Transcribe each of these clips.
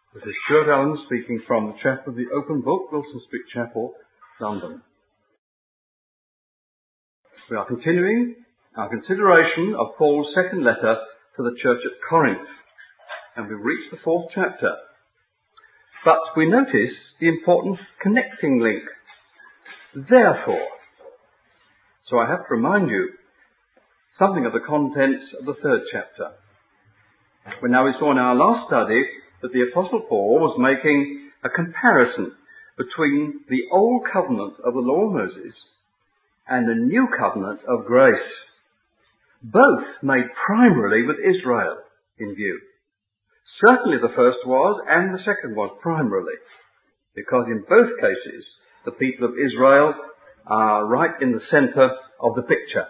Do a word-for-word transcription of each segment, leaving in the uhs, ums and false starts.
This is Stuart Allen speaking from the chapel of the Open Book, Wilson Street Chapel, London. We are continuing our consideration of Paul's second letter to the church at Corinth, and we've reached the fourth chapter. But we notice the important connecting link. Therefore. So I have to remind you something of the contents of the third chapter. When now we saw in our last study that the Apostle Paul was making a comparison between the old covenant of the law of Moses and the new covenant of grace, both made primarily with Israel in view. Certainly the first was, and the second was primarily, because in both cases the people of Israel are right in the centre of the picture.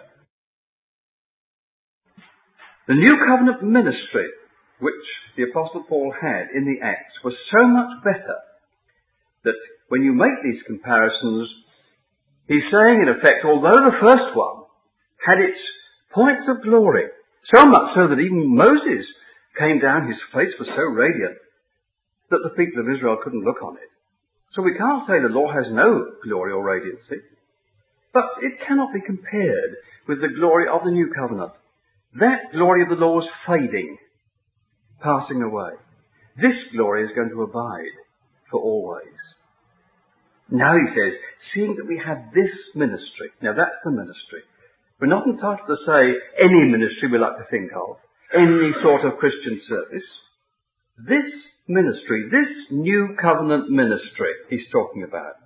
The new covenant ministry which the Apostle Paul had in the Acts was so much better that when you make these comparisons, he's saying in effect, although the first one had its points of glory, so much so that even Moses came down, his face was so radiant that the people of Israel couldn't look on it. So we can't say the law has no glory or radiancy, but it cannot be compared with the glory of the new covenant. That glory of the law was fading, passing away. This glory is going to abide for always. Now he says, seeing that we have this ministry, now that's the ministry. We're not entitled to say any ministry we like to think of, any sort of Christian service. This ministry, this new covenant ministry he's talking about.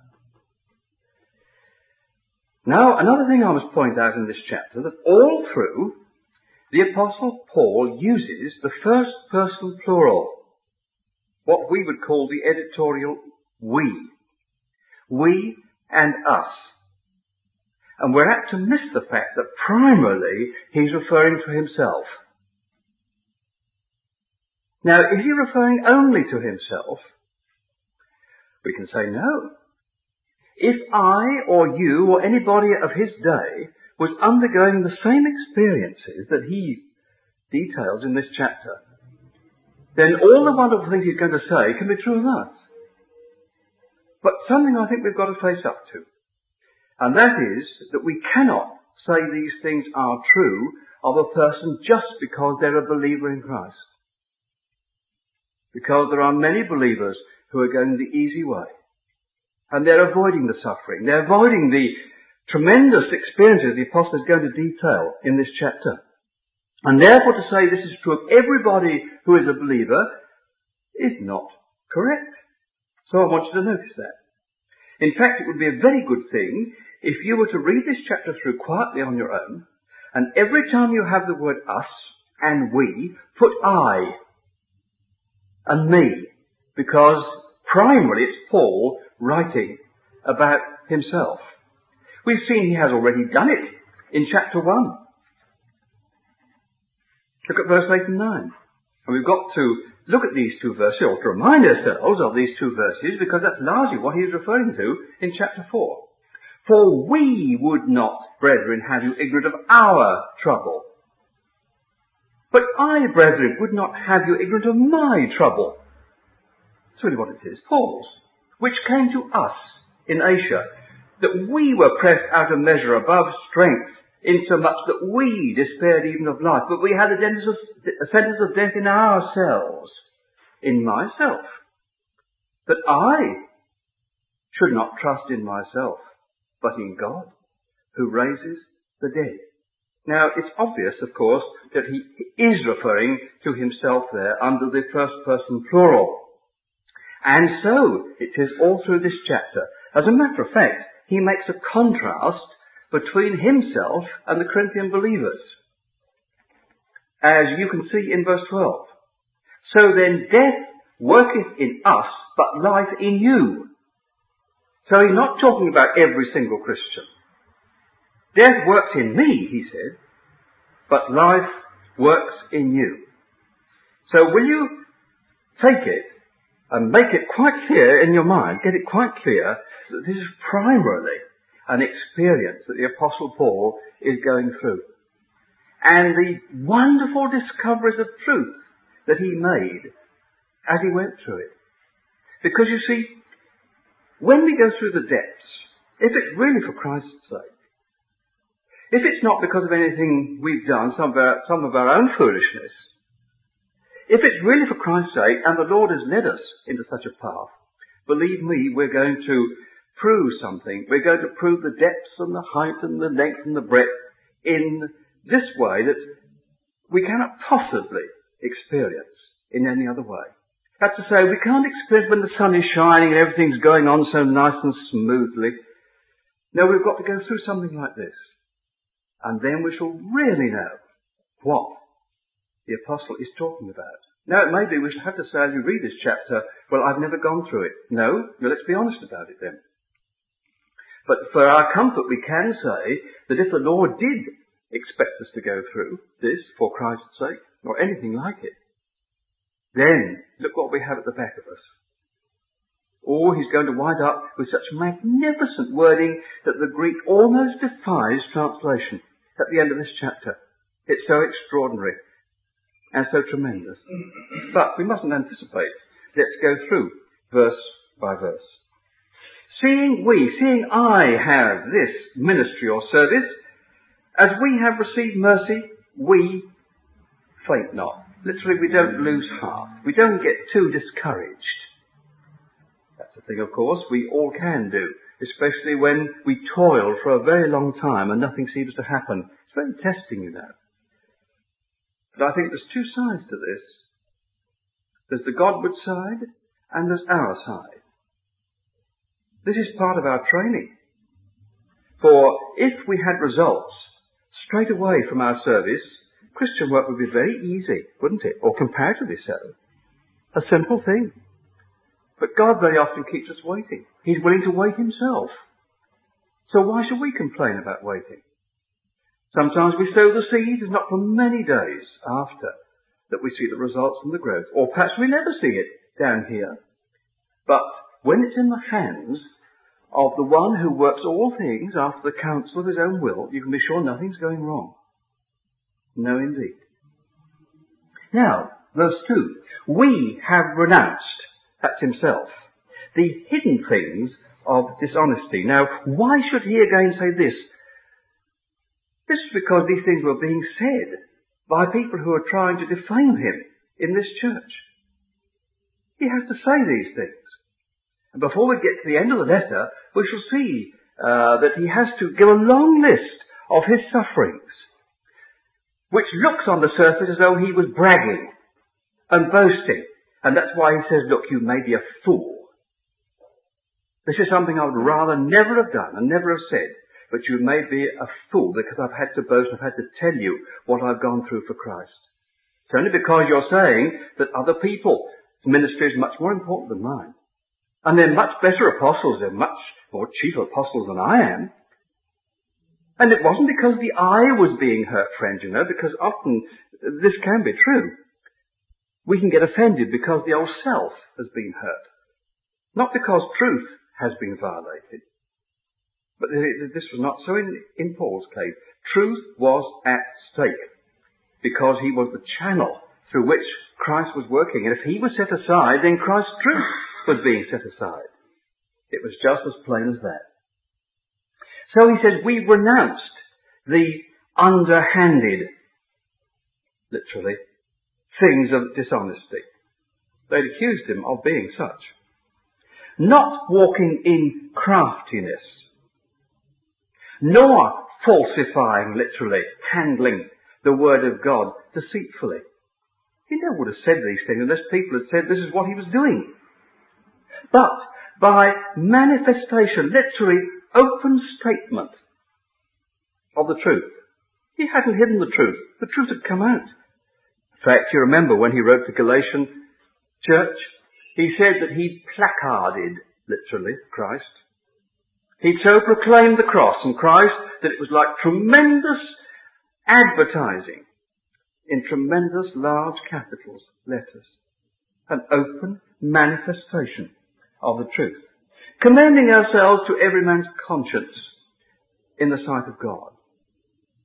Now, another thing I must point out in this chapter, that all through the Apostle Paul uses the first person plural, what we would call the editorial we. We and us. And we're apt to miss the fact that primarily he's referring to himself. Now, is he referring only to himself? We can say no. If I or you or anybody of his day was undergoing the same experiences that he details in this chapter, then all the wonderful things he's going to say can be true of us. But something I think we've got to face up to, and that is that we cannot say these things are true of a person just because they're a believer in Christ. Because there are many believers who are going the easy way, and they're avoiding the suffering, they're avoiding the tremendous experiences the apostle is going to detail in this chapter. And therefore to say this is true of everybody who is a believer is not correct. So I want you to notice that. In fact, it would be a very good thing if you were to read this chapter through quietly on your own, and every time you have the word us and we, put I and me, because primarily it's Paul writing about himself. We've seen he has already done it in chapter one. Look at verse eight and nine. And we've got to look at these two verses, or to remind ourselves of these two verses, because that's largely what he's referring to in chapter four. For we would not, brethren, have you ignorant of our trouble. But I, brethren, would not have you ignorant of my trouble. That's really what it is, Paul's, which came to us in Asia, that we were pressed out of measure above strength, insomuch that we despaired even of life. But we had a sentence of, a sentence of death in ourselves, in myself, that I should not trust in myself, but in God, who raises the dead. Now, it's obvious, of course, that he is referring to himself there under the first person plural. And so, it is all through this chapter. As a matter of fact, he makes a contrast between himself and the Corinthian believers, as you can see in verse twelve. So then death worketh in us, but life in you. So he's not talking about every single Christian. Death works in me, he said, but life works in you. So will you take it and make it quite clear in your mind, get it quite clear, that this is primarily an experience that the Apostle Paul is going through. And the wonderful discoveries of truth that he made as he went through it. Because you see, when we go through the depths, if it's really for Christ's sake, if it's not because of anything we've done, some of our, some of our own foolishness, if it's really for Christ's sake and the Lord has led us into such a path, believe me, we're going to prove something. We're going to prove the depths and the height and the length and the breadth in this way that we cannot possibly experience in any other way. That's to say, we can't experience when the sun is shining and everything's going on so nice and smoothly. No, we've got to go through something like this. And then we shall really know what the apostle is talking about. Now, it may be we shall have to say as we read this chapter, well, I've never gone through it. No, well, let's be honest about it then. But for our comfort, we can say that if the Lord did expect us to go through this for Christ's sake, or anything like it, then look what we have at the back of us. Or he's going to wind up with such magnificent wording that the Greek almost defies translation at the end of this chapter. It's so extraordinary and so tremendous. But we mustn't anticipate. Let's go through verse by verse. Seeing we, seeing I have this ministry or service, as we have received mercy, we faint not. Literally, we don't lose heart. We don't get too discouraged. That's the thing, of course, we all can do, especially when we toil for a very long time and nothing seems to happen. It's very testing, you know. But I think there's two sides to this. There's the Godward side and there's our side. This is part of our training. For if we had results straight away from our service, Christian work would be very easy, wouldn't it? Or comparatively so. A simple thing. But God very often keeps us waiting. He's willing to wait himself. So why should we complain about waiting? Sometimes we sow the seed, it's not for many days after that we see the results and the growth. Or perhaps we never see it down here. But when it's in the hands of the one who works all things after the counsel of his own will, you can be sure nothing's going wrong. No, indeed. Now, verse two. We have renounced, that's himself, the hidden things of dishonesty. Now, why should he again say this? This is because these things were being said by people who are trying to defame him in this church. He has to say these things. And before we get to the end of the letter, we shall see uh, that he has to give a long list of his sufferings, which looks on the surface as though he was bragging and boasting. And that's why he says, look, you may be a fool. This is something I would rather never have done and never have said. But you may be a fool because I've had to boast, I've had to tell you what I've gone through for Christ. It's only because you're saying that other people's ministry is much more important than mine. And they're much better apostles, they're much more chief apostles than I am. And it wasn't because the I was being hurt, friend, you know, because often this can be true. We can get offended because the old self has been hurt. Not because truth has been violated. But this was not so in, in Paul's case. Truth was at stake because he was the channel through which Christ was working. And if he was set aside, then Christ's truth was being set aside. It was just as plain as that. So he says, we renounced the underhanded, literally, things of dishonesty. They'd accused him of being such. Not walking in craftiness, nor falsifying, literally, handling the word of God deceitfully. He never would have said these things unless people had said this is what he was doing. But by manifestation, literally, open statement of the truth. He hadn't hidden the truth. The truth had come out. In fact, you remember when he wrote the Galatian church, he said that he placarded, literally, Christ. He'd so proclaimed the cross and Christ that it was like tremendous advertising in tremendous large capitals, letters. An open manifestation of the truth. Commending ourselves to every man's conscience in the sight of God.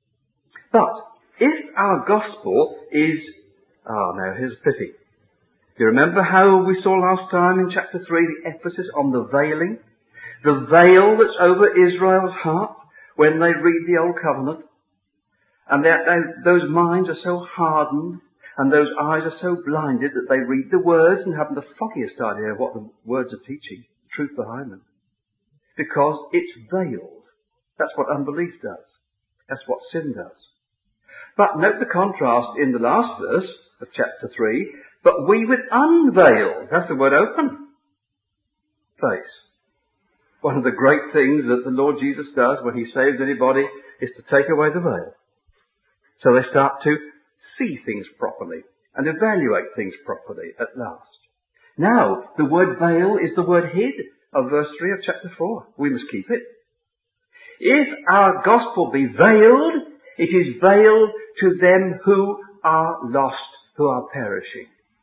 But if our gospel is, ah, now here's a pity. Do you remember how we saw last time in chapter three the emphasis on the veiling? The veil that's over Israel's heart when they read the Old Covenant. And that those minds are so hardened and those eyes are so blinded that they read the words and haven't the foggiest idea of what the words are teaching, the truth behind them. Because it's veiled. That's what unbelief does. That's what sin does. But note the contrast in the last verse of chapter three. But we with unveiled, that's the word open, face. One of the great things that the Lord Jesus does when he saves anybody is to take away the veil. So they start to see things properly and evaluate things properly at last. Now, the word veil is the word hid of verse three of chapter four. We must keep it. If our gospel be veiled, it is veiled to them who are lost, who are perishing.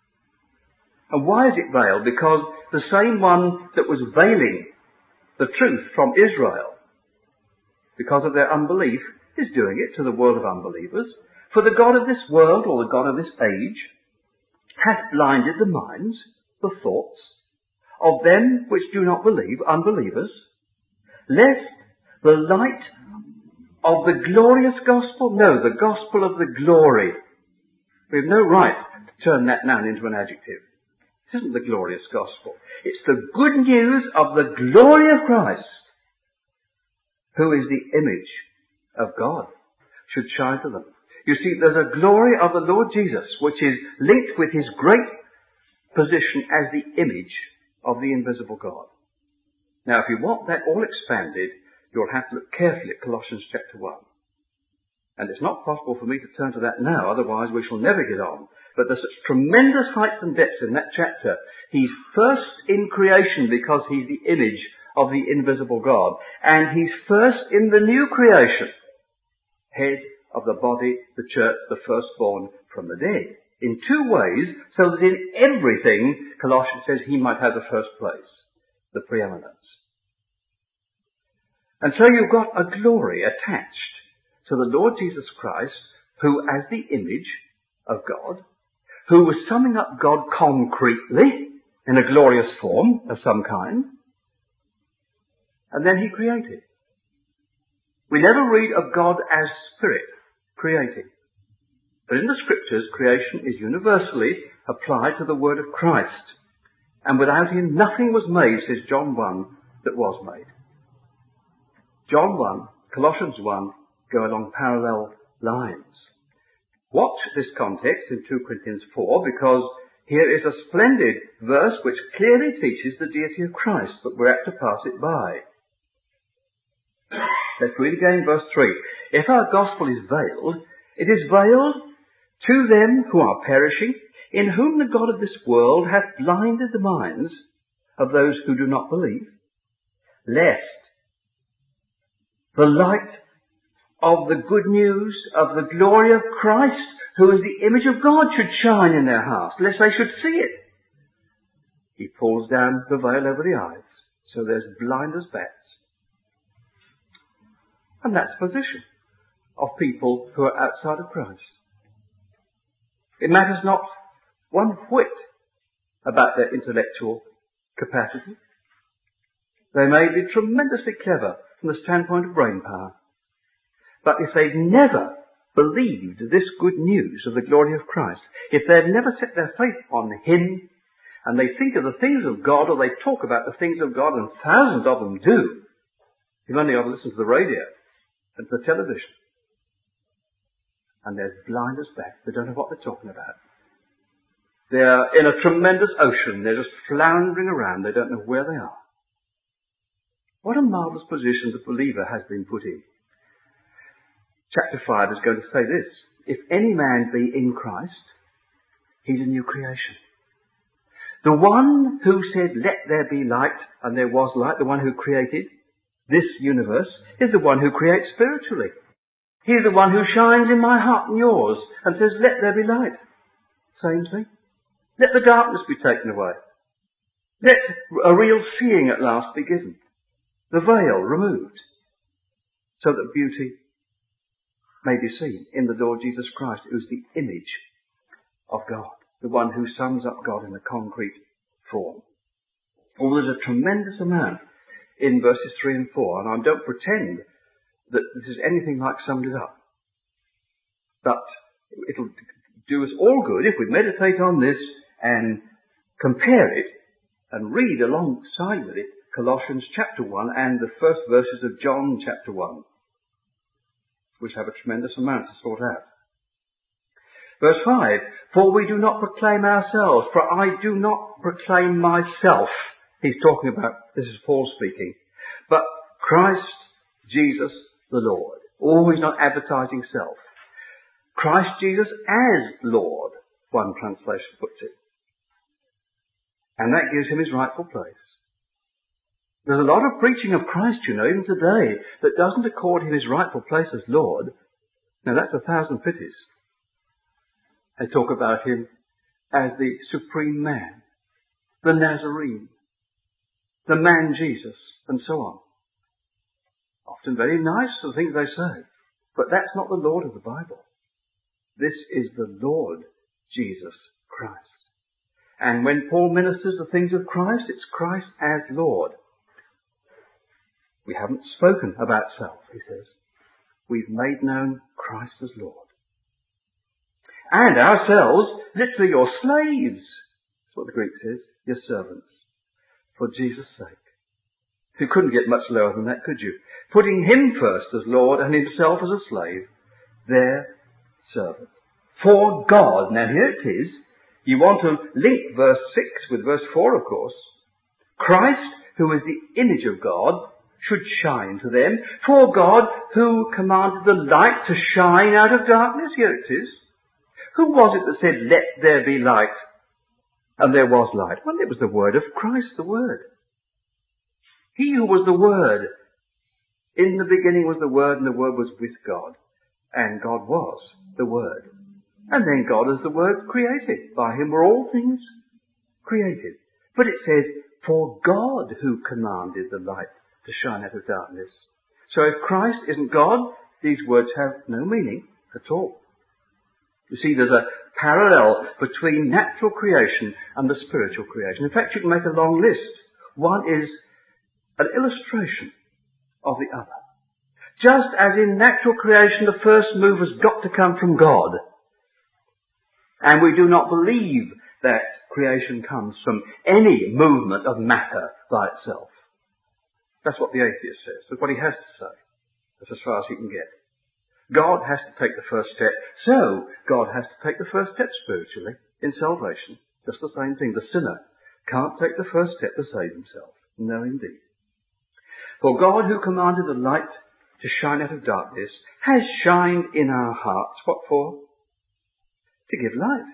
And why is it veiled? Because the same one that was veiling the truth from Israel, because of their unbelief, is doing it to the world of unbelievers. For the God of this world, or the God of this age, hath blinded the minds, the thoughts, of them which do not believe, unbelievers, lest the light of the glorious gospel, no, the gospel of the glory. We have no right to turn that noun into an adjective. It isn't the glorious gospel. It's the good news of the glory of Christ, who is the image of God, should shine to them. You see, there's a glory of the Lord Jesus, which is linked with his great position as the image of the invisible God. Now, if you want that all expanded, you'll have to look carefully at Colossians chapter one. And it's not possible for me to turn to that now, otherwise we shall never get on. But there's such tremendous heights and depths in that chapter. He's first in creation because he's the image of the invisible God. And he's first in the new creation, head of the body, the church, the firstborn from the dead. In two ways, so that in everything, Colossians says he might have the first place, the preeminence. And so you've got a glory attached to the Lord Jesus Christ, who as the image of God, who was summing up God concretely in a glorious form of some kind, and then he created. We never read of God as spirit creating. But in the scriptures, creation is universally applied to the word of Christ. And without him nothing was made, says John one, that was made. John one, Colossians one, go along parallel lines. Watch this context in two Corinthians four, because here is a splendid verse which clearly teaches the deity of Christ, but we're apt to pass it by. Let's read again verse three. If our gospel is veiled, it is veiled to them who are perishing, in whom the God of this world hath blinded the minds of those who do not believe, lest the light of the good news of the glory of Christ, who is the image of God, should shine in their hearts, lest they should see it. He pulls down the veil over the eyes, so there's blind as bats. And that's the position of people who are outside of Christ. It matters not one whit about their intellectual capacity. They may be tremendously clever from the standpoint of brain power. But if they've never believed this good news of the glory of Christ, if they've never set their faith on him, and they think of the things of God, or they talk about the things of God, and thousands of them do, you've only got to listen to the radio and to the television. And they're blind as bats. They don't know what they're talking about. They're in a tremendous ocean. They're just floundering around. They don't know where they are. What a marvellous position the believer has been put in. Chapter five is going to say this. If any man be in Christ, he's a new creation. The one who said, let there be light, and there was light, the one who created this universe, is the one who creates spiritually. He's the one who shines in my heart and yours and says, let there be light. Same thing. Let the darkness be taken away. Let a real seeing at last be given. The veil removed, so that beauty may be seen in the Lord Jesus Christ, who is the image of God. the one who sums up God in a concrete form. Oh, there's a tremendous amount in verses three and four, and I don't pretend that this is anything like summed it up. But it'll do us all good if we meditate on this and compare it and read alongside with it Colossians chapter one and the first verses of John chapter one, which have a tremendous amount to sort out. Verse five, for we do not proclaim ourselves, for I do not proclaim myself. He's talking about, this is Paul speaking, but Christ Jesus the Lord. Oh, he's not advertising self. Christ Jesus as Lord, one translation puts it. And that gives him his rightful place. There's a lot of preaching of Christ, you know, even today, that doesn't accord him his rightful place as Lord. Now that's a thousand pities. They talk about him as the supreme man, the Nazarene, the man Jesus, and so on. Often very nice, the things they say. But that's not the Lord of the Bible. This is the Lord Jesus Christ. And when Paul ministers the things of Christ, it's Christ as Lord. We haven't spoken about self, he says. We've made known Christ as Lord. And ourselves, literally your slaves. That's what the Greek says. Your servants. For Jesus' sake. You couldn't get much lower than that, could you? Putting him first as Lord and himself as a slave. Their servant. For God. Now here it is. You want to link verse six with verse four, of course. Christ, who is the image of God, should shine to them. For God, who commanded the light to shine out of darkness. Here it is. Who was it that said, let there be light? And there was light. Well, it was the word of Christ, the Word. He who was the Word. In the beginning was the Word, and the Word was with God. And God was the Word. And then God as the Word created. By him were all things created. But it says, for God who commanded the light to shine out of darkness. So if Christ isn't God, these words have no meaning at all. You see, there's a parallel between natural creation and the spiritual creation. In fact, you can make a long list. One is an illustration of the other. Just as in natural creation, the first move has got to come from God. And we do not believe that creation comes from any movement of matter by itself. That's what the atheist says. That's what he has to say. That's as far as he can get. God has to take the first step. So, God has to take the first step spiritually in salvation. Just the same thing. The sinner can't take the first step to save himself. No, indeed. For God, who commanded the light to shine out of darkness, has shined in our hearts. What for? To give light.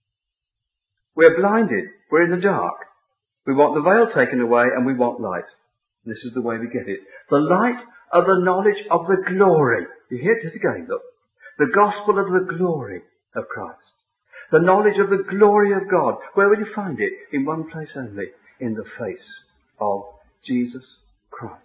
We're blinded. We're in the dark. We want the veil taken away and we want light. This is the way we get it. The light of the knowledge of the glory. You hear it again, look. The gospel of the glory of Christ. The knowledge of the glory of God. Where will you find it? In one place only. In the face of Jesus Christ.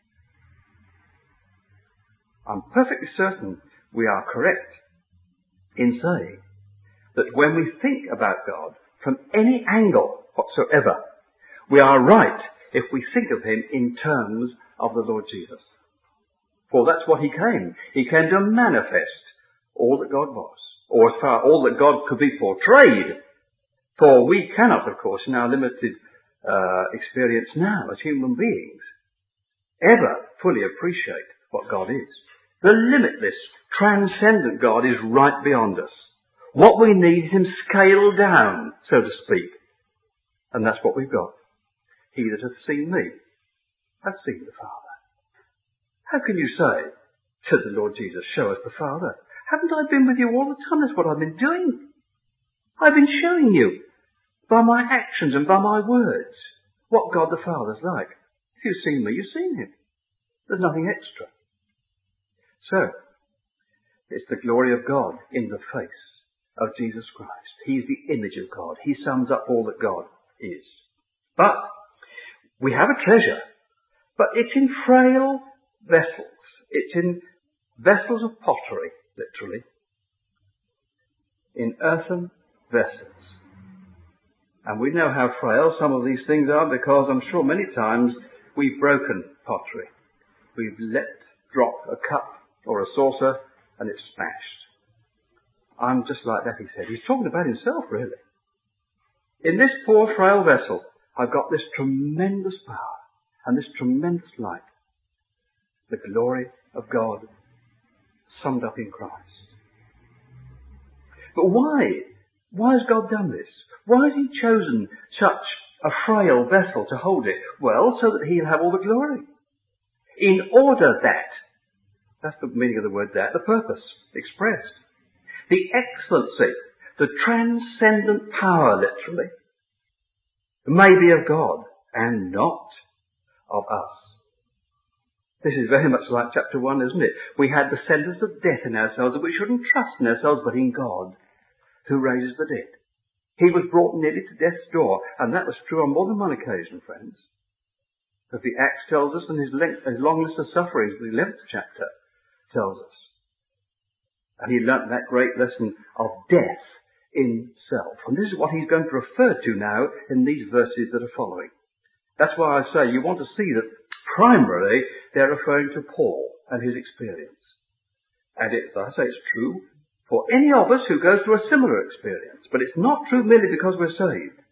I'm perfectly certain we are correct in saying that when we think about God from any angle whatsoever, we are right if we think of him in terms of the Lord Jesus. For that's what he came. He came to manifest all that God was, or as far all that God could be portrayed. For we cannot, of course, in our limited uh, experience now as human beings, ever fully appreciate what God is. The limitless, transcendent God is right beyond us. What we need is him scaled down, so to speak. And that's what we've got. He that hath seen me hath seen the Father. How can you say, said the Lord Jesus, show us the Father? Haven't I been with you all the time? That's what I've been doing. I've been showing you by my actions and by my words what God the Father's like. If you've seen me, you've seen him. There's nothing extra. So, it's the glory of God in the face of Jesus Christ. He's the image of God. He sums up all that God is. But we have a treasure, but it's in frail vessels. It's in vessels of pottery, literally. In earthen vessels. And we know how frail some of these things are, because I'm sure many times we've broken pottery. We've let drop a cup or a saucer and it's smashed. I'm just like that, he said. He's talking about himself, really. In this poor frail vessel, I've got this tremendous power and this tremendous light. The glory of God summed up in Christ. But why? Why has God done this? Why has he chosen such a frail vessel to hold it? Well, so that he'll have all the glory. In order that, that's the meaning of the word that, the purpose expressed. The excellency, the transcendent power, literally, may be of God and not of us. This is very much like chapter one, isn't it? We had the sentence of death in ourselves, and we shouldn't trust in ourselves, but in God, who raises the dead. He was brought nearly to death's door, and that was true on more than one occasion, friends. As the Acts tells us, and his, length, his long list of sufferings, the eleventh chapter, tells us. And he learnt that great lesson of death in self. And this is what he's going to refer to now in these verses that are following. That's why I say you want to see that primarily they're referring to Paul and his experience. And it, I say it's true for any of us who goes through a similar experience. But it's not true merely because we're saved.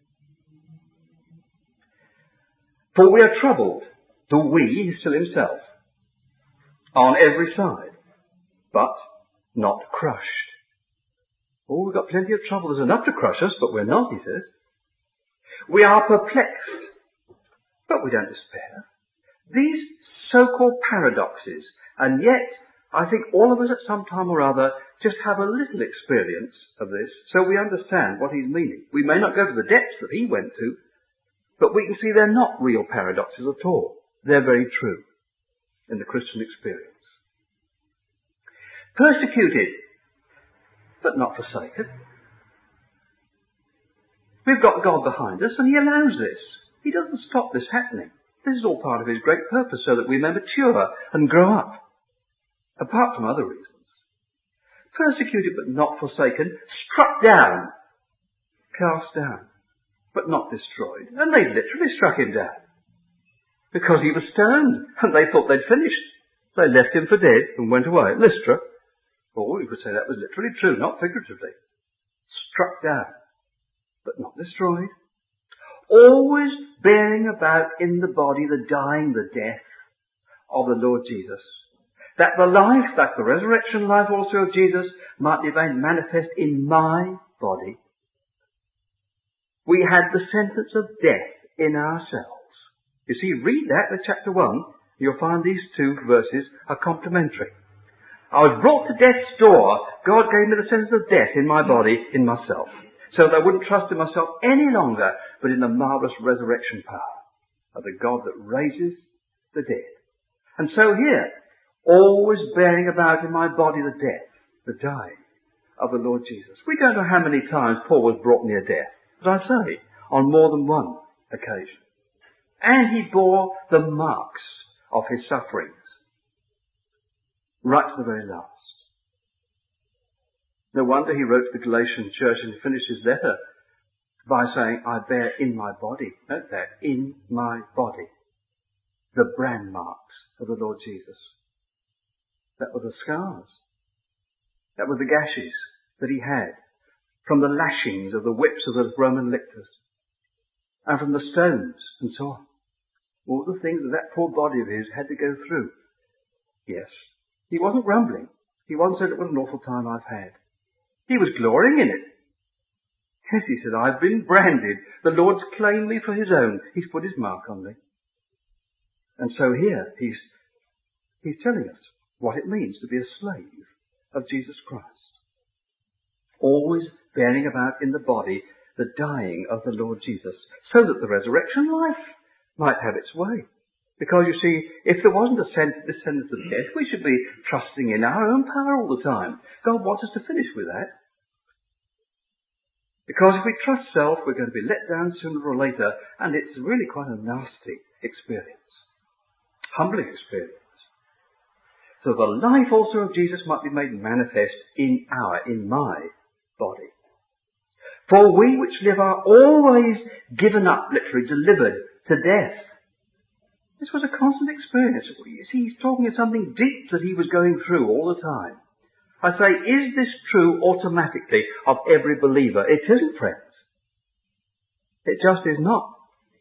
For we are troubled, the we is still himself, on every side, but not crushed. Oh, we've got plenty of trouble. There's enough to crush us, but we're not, he says. We are perplexed, but we don't despair. These so-called paradoxes, and yet I think all of us at some time or other just have a little experience of this, so we understand what he's meaning. We may not go to the depths that he went to, but we can see they're not real paradoxes at all. They're very true in the Christian experience. Persecuted, but not forsaken. We've got God behind us, and he allows this. He doesn't stop this happening. This is all part of his great purpose, so that we may mature and grow up, apart from other reasons. Persecuted but not forsaken, struck down, cast down, but not destroyed. And they literally struck him down, because he was stoned, and they thought they'd finished. They left him for dead and went away. Lystra, or you could say that was literally true, not figuratively. Struck down, but not destroyed. Always bearing about in the body the dying, the death of the Lord Jesus, that the life, that the resurrection life also of Jesus might be made manifest in my body. We had the sentence of death in ourselves. You see, read that in chapter one, you'll find these two verses are complementary. I was brought to death's door. God gave me the sentence of death in my body, in myself, so that I wouldn't trust in myself any longer, but in the marvellous resurrection power of the God that raises the dead. And so here, always bearing about in my body the death, the dying of the Lord Jesus. We don't know how many times Paul was brought near death, but I say, on more than one occasion. And he bore the marks of his sufferings, right to the very last. No wonder he wrote to the Galatian church and finished his letter by saying, I bear in my body, note that, in my body, the brand marks of the Lord Jesus. That were the scars. That were the gashes that he had from the lashings of the whips of those Roman lictors, and from the stones and so on. All the things that that poor body of his had to go through. Yes, he wasn't grumbling. He once said, it was an awful time I've had. He was glorying in it. Yes, he said, I've been branded. The Lord's claimed me for his own. He's put his mark on me. And so here, he's, he's telling us what it means to be a slave of Jesus Christ. Always bearing about in the body the dying of the Lord Jesus, so that the resurrection life might have its way. Because you see, if there wasn't a sentence, this sentence of death, we should be trusting in our own power all the time. God wants us to finish with that. Because if we trust self, we're going to be let down sooner or later, and it's really quite a nasty experience. Humbling experience. So the life also of Jesus might be made manifest in our, in my body. For we which live are always given up, literally delivered to death. This was a constant experience. You see, he's talking of something deep that he was going through all the time. I say, is this true automatically of every believer? It isn't, friends. It just is not.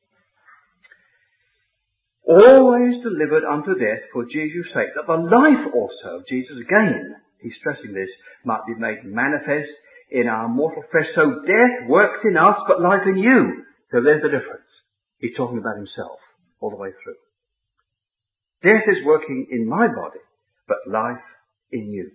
Always delivered unto death for Jesus' sake, that the life also of Jesus, again, he's stressing this, might be made manifest in our mortal flesh. So death works in us, but life in you. So there's the difference. He's talking about himself all the way through. Death is working in my body, but life in you.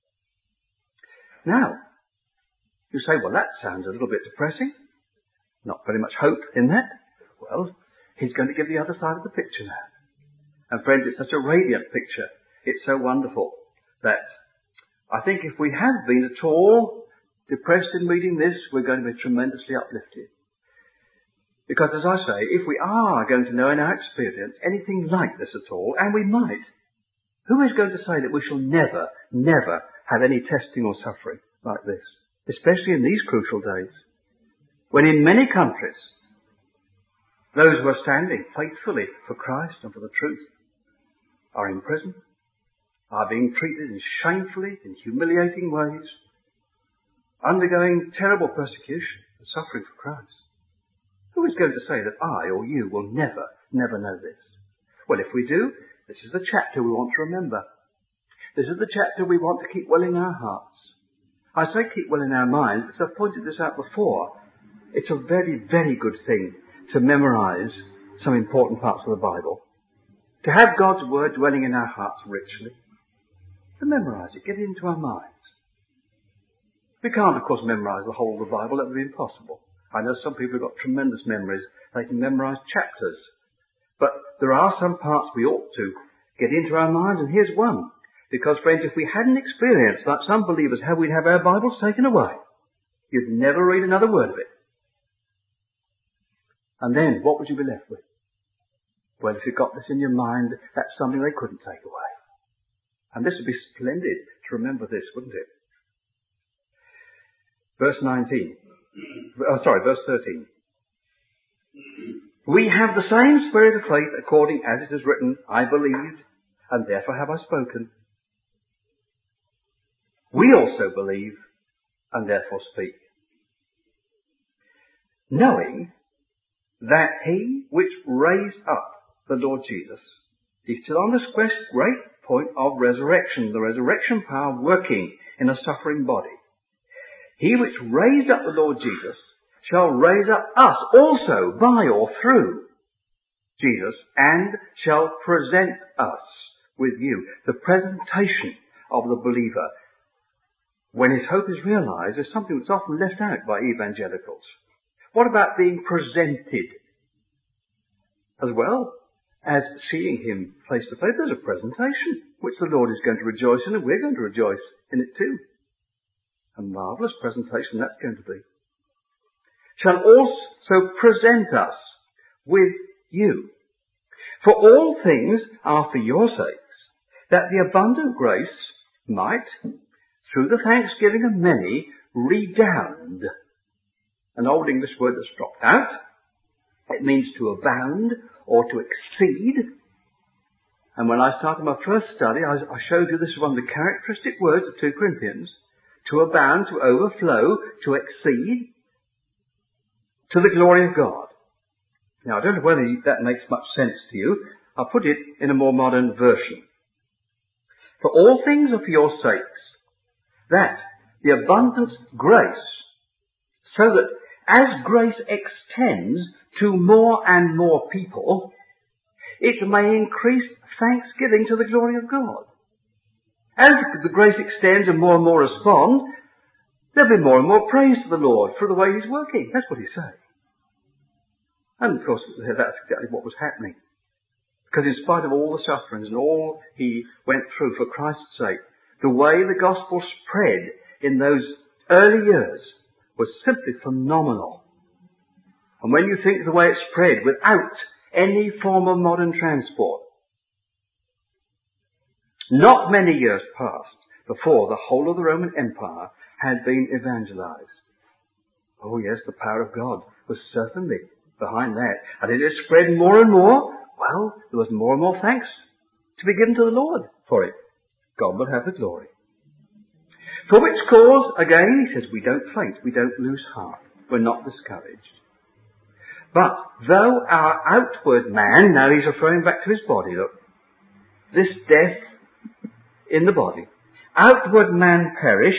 Now, you say, well, that sounds a little bit depressing. Not very much hope in that. Well, he's going to give the other side of the picture now. And friends, it's such a radiant picture. It's so wonderful that I think if we have been at all depressed in reading this, we're going to be tremendously uplifted. Because as I say, if we are going to know in our experience anything like this at all, and we might, who is going to say that we shall never, never have any testing or suffering like this? Especially in these crucial days, when in many countries, those who are standing faithfully for Christ and for the truth are in prison, are being treated in shamefully and humiliating ways, undergoing terrible persecution and suffering for Christ. Who is going to say that I or you will never, never know this? Well, if we do, this is the chapter we want to remember. This is the chapter we want to keep well in our hearts. I say keep well in our minds because I've pointed this out before. It's a very, very good thing to memorize some important parts of the Bible. To have God's Word dwelling in our hearts richly. To memorize it, get it into our minds. We can't, of course, memorize the whole of the Bible. That would be impossible. I know some people have got tremendous memories. They can memorize chapters. But there are some parts we ought to get into our minds, and here's one. Because, friends, if we hadn't experienced, like some believers have, we'd have our Bibles taken away. You'd never read another word of it. And then, what would you be left with? Well, if you got this in your mind, that's something they couldn't take away. And this would be splendid to remember this, wouldn't it? Verse nineteen. Oh, sorry, verse thirteen. We have the same spirit of faith according as it is written, I believed, and therefore have I spoken. We also believe, and therefore speak. Knowing that he which raised up the Lord Jesus, he's still on this great point of resurrection, the resurrection power working in a suffering body. He which raised up the Lord Jesus shall raise up us also by or through Jesus, and shall present us with you. The presentation of the believer, when his hope is realized, is something that's often left out by evangelicals. What about being presented? As well as seeing him face to face, there's a presentation, which the Lord is going to rejoice in, and we're going to rejoice in it too. A marvellous presentation that's going to be. Shall also present us with you. For all things are for your sakes, that the abundant grace might, through the thanksgiving of many, redound. An old English word that's dropped out. It means to abound or to exceed. And when I started my first study, I, I showed you this is one of the characteristic words of two Corinthians. To abound, to overflow, to exceed, to the glory of God. Now, I don't know whether that makes much sense to you. I'll put it in a more modern version. For all things are for your sakes, that the abundant grace, so that as grace extends to more and more people, it may increase thanksgiving to the glory of God. As the grace extends and more and more respond, there'll be more and more praise to the Lord for the way he's working. That's what he's saying. And of course, that's exactly what was happening. Because in spite of all the sufferings and all he went through for Christ's sake, the way the gospel spread in those early years was simply phenomenal. And when you think of the way it spread without any form of modern transport, not many years passed before the whole of the Roman Empire had been evangelized. Oh yes, the power of God was certainly behind that. And it has spread more and more. Well, there was more and more thanks to be given to the Lord for it. God will have the glory. For which cause, again, he says, we don't faint, we don't lose heart, we're not discouraged. But though our outward man, now he's referring back to his body, look, this death in the body, outward man perish,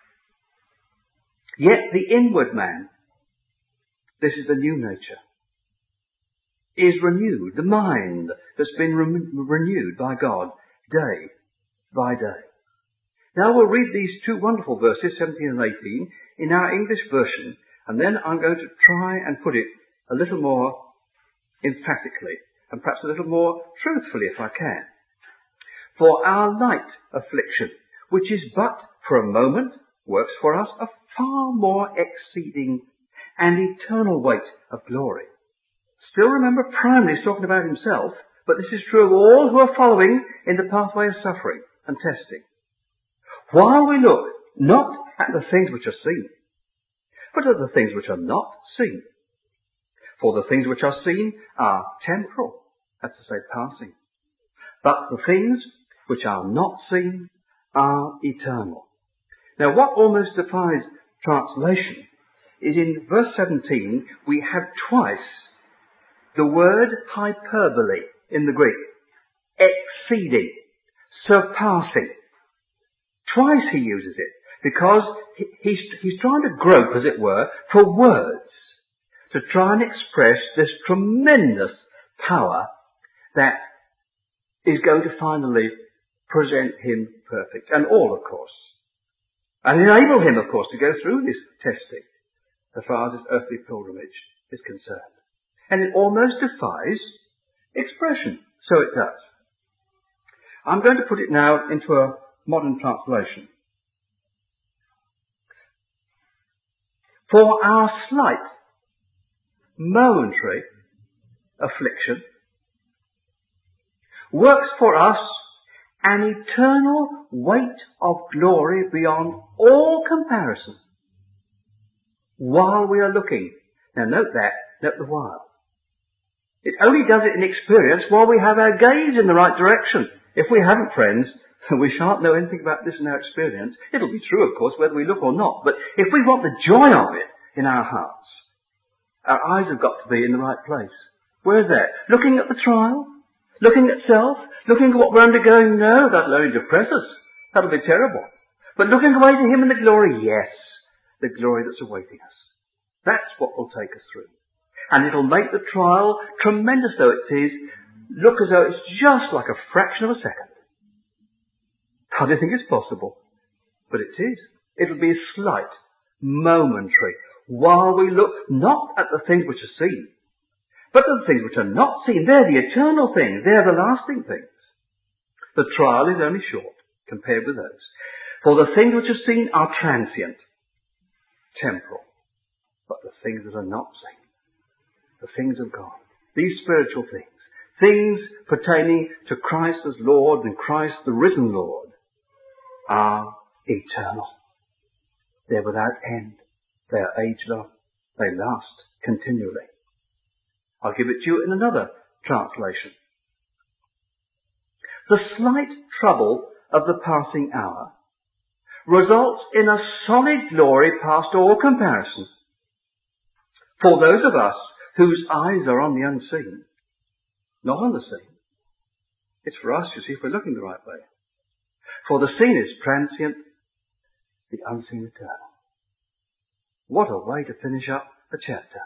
yet the inward man, this is the new nature, is renewed. The mind that's been re- renewed by God day by day. Now we'll read these two wonderful verses, seventeen and eighteen, in our English version, and then I'm going to try and put it a little more emphatically, and perhaps a little more truthfully if I can. For our light affliction, which is but for a moment, works for us a far more exceeding and eternal weight of glory. Still remember, primarily he's talking about himself, but this is true of all who are following in the pathway of suffering and testing. While we look not at the things which are seen, but at the things which are not seen. For the things which are seen are temporal, that's to say passing. But the things which are not seen are eternal. Now what almost defies translation is in verse seventeen we have twice the word hyperbole in the Greek. Exceeding, surpassing. Twice he uses it because he's, he's trying to grope, as it were, for words to try and express this tremendous power that is going to finally present him perfect. And all, of course. And enable him, of course, to go through this testing as far as his earthly pilgrimage is concerned. And it almost defies expression. So it does. I'm going to put it now into a modern translation. For our slight, momentary affliction works for us an eternal weight of glory beyond all comparison while we are looking. Now note that, note the while. It only does it in experience while we have our gaze in the right direction. If we haven't, friends, we shan't know anything about this in our experience. It'll be true, of course, whether we look or not. But if we want the joy of it in our hearts, our eyes have got to be in the right place. Where's that? Looking at the trial? Looking at self? Looking at what we're undergoing? No, that'll only depress us. That'll be terrible. But looking away to Him in the glory? Yes, the glory that's awaiting us. That's what will take us through. And it'll make the trial, tremendous though it is, look as though it's just like a fraction of a second. I don't think it's possible. But it is. It'll be slight, momentary, while we look not at the things which are seen, but at the things which are not seen. They're the eternal things. They're the lasting things. The trial is only short compared with those. For the things which are seen are transient, temporal. But the things that are not seen, the things of God, these spiritual things, things pertaining to Christ as Lord and Christ the risen Lord, are eternal. They're without end. They are ageless. They last continually. I'll give it to you in another translation. The slight trouble of the passing hour results in a solid glory past all comparison. For those of us whose eyes are on the unseen, not on the seen. It's for us, you see, if we're looking the right way. For the seen is transient, the unseen eternal. What a way to finish up a chapter.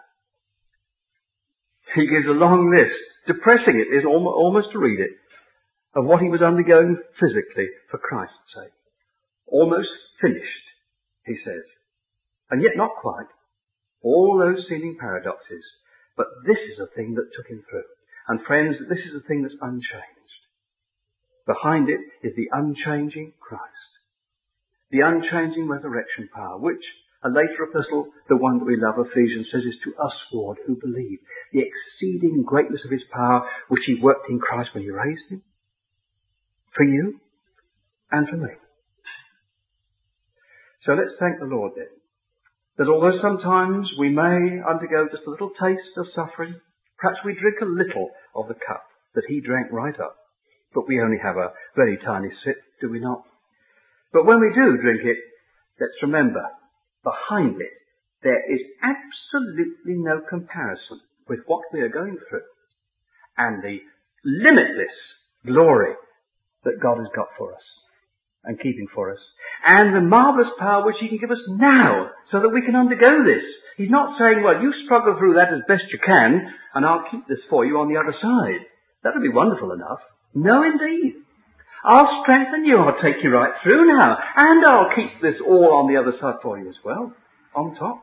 He gives a long list, depressing it is almost to read it, of what he was undergoing physically for Christ's sake. Almost finished, he says. And yet not quite. All those seeming paradoxes. But this is the thing that took him through. And friends, this is the thing that's unchanged. Behind it is the unchanging Christ. The unchanging resurrection power, which a later epistle, the one that we love, Ephesians, says is to us, Lord, who believe. The exceeding greatness of his power, which he worked in Christ when he raised him. For you and for me. So let's thank the Lord then that although sometimes we may undergo just a little taste of suffering, perhaps we drink a little of the cup that he drank right up, but we only have a very tiny sip, do we not? But when we do drink it, let's remember, behind it, there is absolutely no comparison with what we are going through and the limitless glory that God has got for us and keeping for us, and the marvellous power which he can give us now so that we can undergo this. He's not saying, well, you struggle through that as best you can and I'll keep this for you on the other side. That would be wonderful enough. No, indeed. I'll strengthen you, I'll take you right through now, and I'll keep this all on the other side for you as well, on top.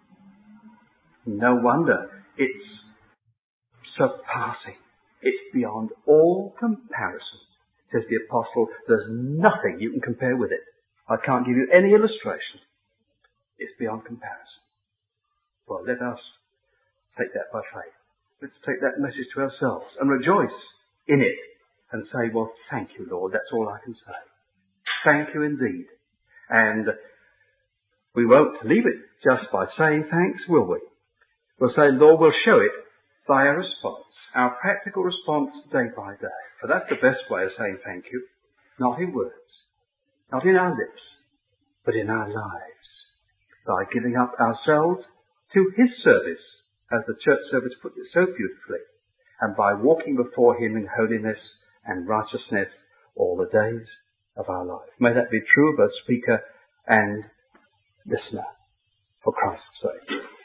No wonder it's surpassing. It's beyond all comparison. Says the apostle, there's nothing you can compare with it. I can't give you any illustration. It's beyond comparison. Well, let us take that by faith. Let's take that message to ourselves and rejoice in it and say, well, thank you, Lord. That's all I can say. Thank you indeed. And we won't leave it just by saying thanks, will we? We'll say, Lord, we'll show it by our response, our practical response day by day. For that's the best way of saying thank you. Not in words, not in our lips, but in our lives. By giving up ourselves to his service, as the church service puts it so beautifully, and by walking before him in holiness and righteousness all the days of our life. May that be true of both speaker and listener, for Christ's sake.